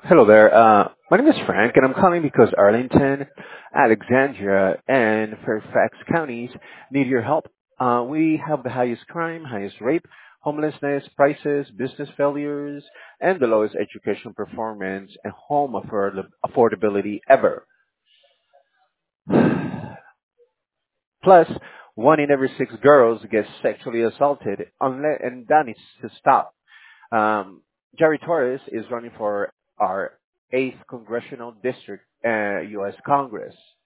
Hello there. My name is Frank, and I'm calling because Arlington, Alexandria, and Fairfax counties need your help. We have the highest crime, highest rape, homelessness, prices, business failures, and the lowest education performance and affordability ever. Plus, one in every six girls gets sexually assaulted, and that needs to stop. Um, Jerry Torres is running for our 8th congressional district, U.S. Congress.